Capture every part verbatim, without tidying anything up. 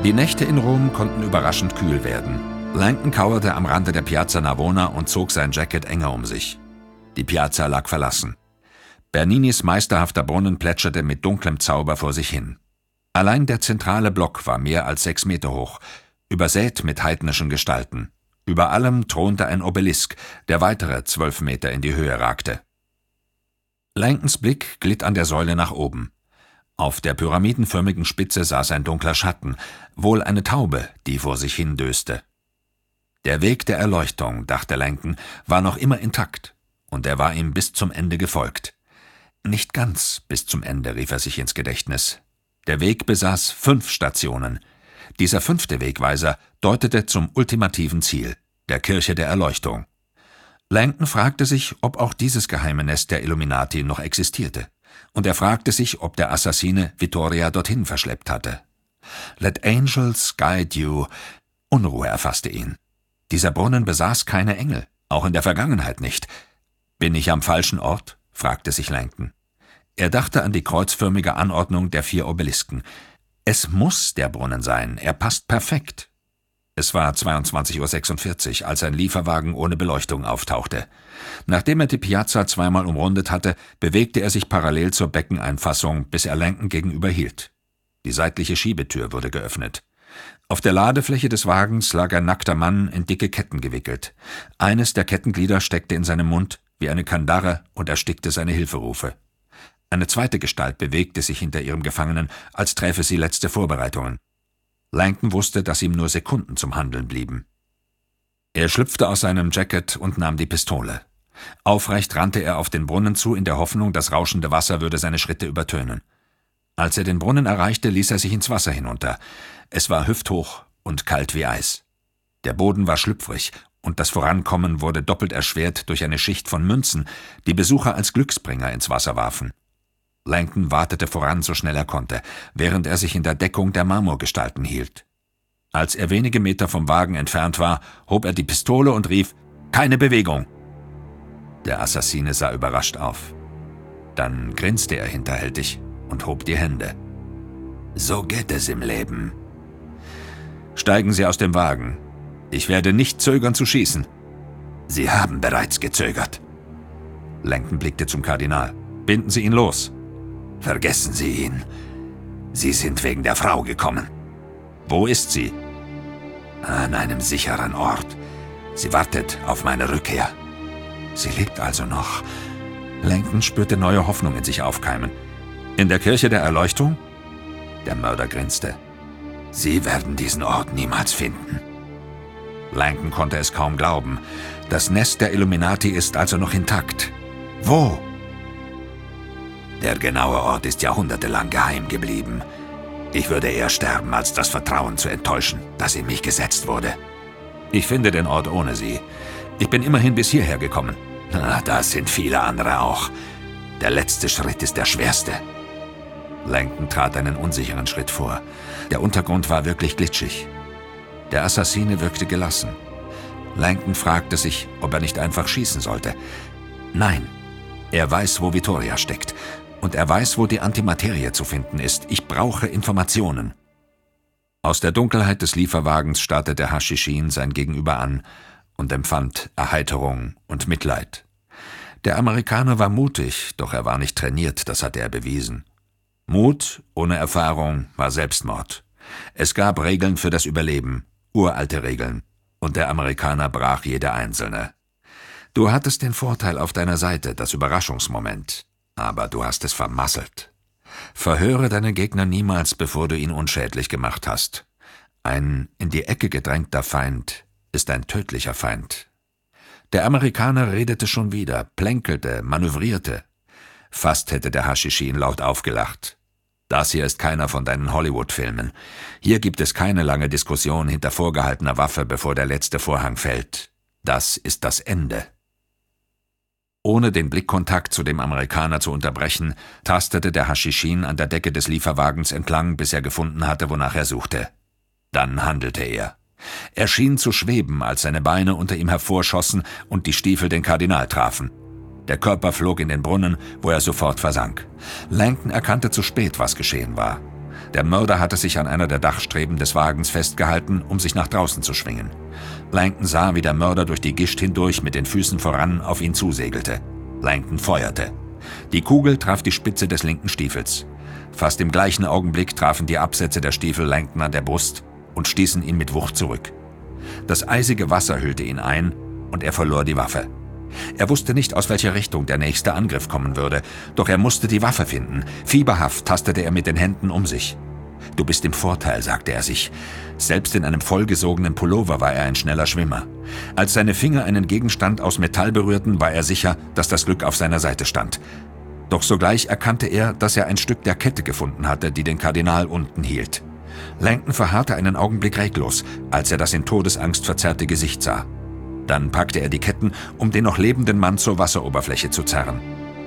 Die Nächte in Rom konnten überraschend kühl werden. Langton kauerte am Rande der Piazza Navona und zog sein Jacket enger um sich. Die Piazza lag verlassen. Berninis meisterhafter Brunnen plätscherte mit dunklem Zauber vor sich hin. Allein der zentrale Block war mehr als sechs Meter hoch, übersät mit heidnischen Gestalten. Über allem thronte ein Obelisk, der weitere zwölf Meter in die Höhe ragte. Langtons Blick glitt an der Säule nach oben. Auf der pyramidenförmigen Spitze saß ein dunkler Schatten, wohl eine Taube, die vor sich hin döste. Der Weg der Erleuchtung, dachte Langton, war noch immer intakt, und er war ihm bis zum Ende gefolgt. Nicht ganz bis zum Ende, rief er sich ins Gedächtnis. Der Weg besaß fünf Stationen. Dieser fünfte Wegweiser deutete zum ultimativen Ziel, der Kirche der Erleuchtung. Langton fragte sich, ob auch dieses geheime Nest der Illuminati noch existierte. Und er fragte sich, ob der Assassine Vittoria dorthin verschleppt hatte. Let angels guide you. Unruhe erfasste ihn. Dieser Brunnen besaß keine Engel, auch in der Vergangenheit nicht. Bin ich am falschen Ort? Fragte sich Langton. Er dachte an die kreuzförmige Anordnung der vier Obelisken. Es muss der Brunnen sein, er passt perfekt. Es war zweiundzwanzig Uhr sechsundvierzig, als ein Lieferwagen ohne Beleuchtung auftauchte. Nachdem er die Piazza zweimal umrundet hatte, bewegte er sich parallel zur Beckeneinfassung, bis er Langton gegenüber hielt. Die seitliche Schiebetür wurde geöffnet. Auf der Ladefläche des Wagens lag ein nackter Mann in dicke Ketten gewickelt. Eines der Kettenglieder steckte in seinem Mund wie eine Kandare und erstickte seine Hilferufe. Eine zweite Gestalt bewegte sich hinter ihrem Gefangenen, als träfe sie letzte Vorbereitungen. Langton wusste, dass ihm nur Sekunden zum Handeln blieben. Er schlüpfte aus seinem Jacket und nahm die Pistole. Aufrecht rannte er auf den Brunnen zu, in der Hoffnung, das rauschende Wasser würde seine Schritte übertönen. Als er den Brunnen erreichte, ließ er sich ins Wasser hinunter. Es war hüfthoch und kalt wie Eis. Der Boden war schlüpfrig, und das Vorankommen wurde doppelt erschwert durch eine Schicht von Münzen, die Besucher als Glücksbringer ins Wasser warfen. Langton wartete voran, so schnell er konnte, während er sich in der Deckung der Marmorgestalten hielt. Als er wenige Meter vom Wagen entfernt war, hob er die Pistole und rief: »Keine Bewegung!« Der Assassine sah überrascht auf. Dann grinste er hinterhältig und hob die Hände. »So geht es im Leben.« »Steigen Sie aus dem Wagen. Ich werde nicht zögern zu schießen.« »Sie haben bereits gezögert.« Langton blickte zum Kardinal. »Binden Sie ihn los.« »Vergessen Sie ihn. Sie sind wegen der Frau gekommen.« »Wo ist sie?« »An einem sicheren Ort. Sie wartet auf meine Rückkehr.« »Sie lebt also noch.« Langton spürte neue Hoffnung in sich aufkeimen. »In der Kirche der Erleuchtung?« Der Mörder grinste. »Sie werden diesen Ort niemals finden.« Langton konnte es kaum glauben. Das Nest der Illuminati ist also noch intakt. Wo? Der genaue Ort ist jahrhundertelang geheim geblieben. Ich würde eher sterben, als das Vertrauen zu enttäuschen, das in mich gesetzt wurde. Ich finde den Ort ohne Sie. Ich bin immerhin bis hierher gekommen. Na, das sind viele andere auch. Der letzte Schritt ist der schwerste. Langton trat einen unsicheren Schritt vor. Der Untergrund war wirklich glitschig. Der Assassine wirkte gelassen. Langton fragte sich, ob er nicht einfach schießen sollte. Nein, er weiß, wo Vittoria steckt. Und er weiß, wo die Antimaterie zu finden ist. Ich brauche Informationen. Aus der Dunkelheit des Lieferwagens starrte der Haschishin sein Gegenüber an und empfand Erheiterung und Mitleid. Der Amerikaner war mutig, doch er war nicht trainiert, das hatte er bewiesen. Mut ohne Erfahrung war Selbstmord. Es gab Regeln für das Überleben, uralte Regeln, und der Amerikaner brach jede einzelne. Du hattest den Vorteil auf deiner Seite, das Überraschungsmoment. Aber du hast es vermasselt. Verhöre deinen Gegner niemals, bevor du ihn unschädlich gemacht hast. Ein in die Ecke gedrängter Feind ist ein tödlicher Feind. Der Amerikaner redete schon wieder, plänkelte, manövrierte. Fast hätte der Haschishin laut aufgelacht. Das hier ist keiner von deinen Hollywood-Filmen. Hier gibt es keine lange Diskussion hinter vorgehaltener Waffe, bevor der letzte Vorhang fällt. Das ist das Ende. Ohne den Blickkontakt zu dem Amerikaner zu unterbrechen, tastete der Haschishin an der Decke des Lieferwagens entlang, bis er gefunden hatte, wonach er suchte. Dann handelte er. Er schien zu schweben, als seine Beine unter ihm hervorschossen und die Stiefel den Kardinal trafen. Der Körper flog in den Brunnen, wo er sofort versank. Langton erkannte zu spät, was geschehen war. Der Mörder hatte sich an einer der Dachstreben des Wagens festgehalten, um sich nach draußen zu schwingen. Langton sah, wie der Mörder durch die Gischt hindurch mit den Füßen voran auf ihn zusegelte. Langton feuerte. Die Kugel traf die Spitze des linken Stiefels. Fast im gleichen Augenblick trafen die Absätze der Stiefel Langton an der Brust und stießen ihn mit Wucht zurück. Das eisige Wasser hüllte ihn ein und er verlor die Waffe. Er wusste nicht, aus welcher Richtung der nächste Angriff kommen würde, doch er musste die Waffe finden. Fieberhaft tastete er mit den Händen um sich. »Du bist im Vorteil«, sagte er sich. Selbst in einem vollgesogenen Pullover war er ein schneller Schwimmer. Als seine Finger einen Gegenstand aus Metall berührten, war er sicher, dass das Glück auf seiner Seite stand. Doch sogleich erkannte er, dass er ein Stück der Kette gefunden hatte, die den Kardinal unten hielt. Langton verharrte einen Augenblick reglos, als er das in Todesangst verzerrte Gesicht sah. Dann packte er die Ketten, um den noch lebenden Mann zur Wasseroberfläche zu zerren.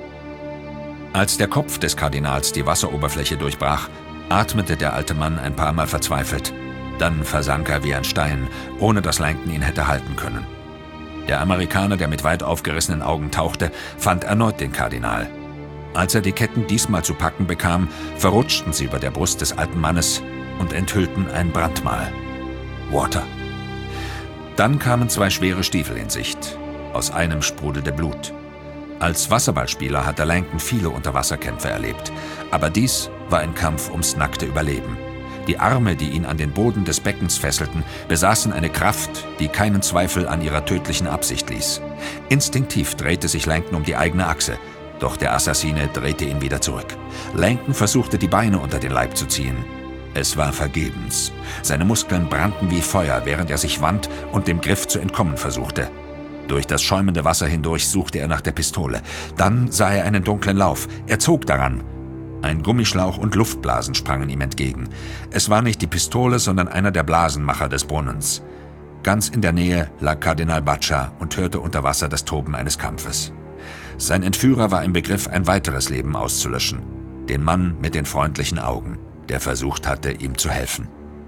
Als der Kopf des Kardinals die Wasseroberfläche durchbrach, atmete der alte Mann ein paar Mal verzweifelt. Dann versank er wie ein Stein, ohne dass Langton ihn hätte halten können. Der Amerikaner, der mit weit aufgerissenen Augen tauchte, fand erneut den Kardinal. Als er die Ketten diesmal zu packen bekam, verrutschten sie über der Brust des alten Mannes und enthüllten ein Brandmal. Water. Dann kamen zwei schwere Stiefel in Sicht. Aus einem sprudelte Blut. Als Wasserballspieler hatte Langton viele Unterwasserkämpfe erlebt, aber dies war ein Kampf ums nackte Überleben. Die Arme, die ihn an den Boden des Beckens fesselten, besaßen eine Kraft, die keinen Zweifel an ihrer tödlichen Absicht ließ. Instinktiv drehte sich Langton um die eigene Achse, doch der Assassine drehte ihn wieder zurück. Langton versuchte, die Beine unter den Leib zu ziehen. Es war vergebens. Seine Muskeln brannten wie Feuer, während er sich wand und dem Griff zu entkommen versuchte. Durch das schäumende Wasser hindurch suchte er nach der Pistole. Dann sah er einen dunklen Lauf. Er zog daran. Ein Gummischlauch und Luftblasen sprangen ihm entgegen. Es war nicht die Pistole, sondern einer der Blasenmacher des Brunnens. Ganz in der Nähe lag Kardinal Baccia und hörte unter Wasser das Toben eines Kampfes. Sein Entführer war im Begriff, ein weiteres Leben auszulöschen. Den Mann mit den freundlichen Augen, der versucht hatte, ihm zu helfen.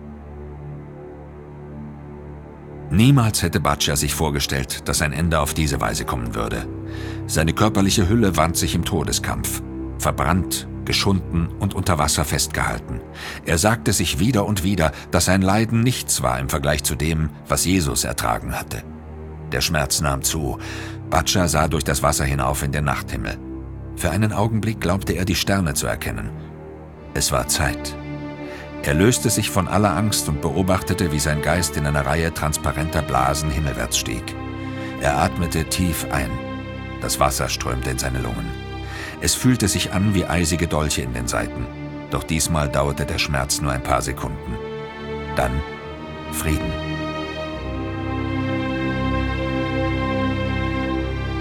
Niemals hätte Baccia sich vorgestellt, dass sein Ende auf diese Weise kommen würde. Seine körperliche Hülle wand sich im Todeskampf. Verbrannt, geschunden und unter Wasser festgehalten. Er sagte sich wieder und wieder, dass sein Leiden nichts war im Vergleich zu dem, was Jesus ertragen hatte. Der Schmerz nahm zu. Baccia sah durch das Wasser hinauf in den Nachthimmel. Für einen Augenblick glaubte er, die Sterne zu erkennen. Es war Zeit. Er löste sich von aller Angst und beobachtete, wie sein Geist in einer Reihe transparenter Blasen himmelwärts stieg. Er atmete tief ein. Das Wasser strömte in seine Lungen. Es fühlte sich an wie eisige Dolche in den Seiten. Doch diesmal dauerte der Schmerz nur ein paar Sekunden. Dann Frieden.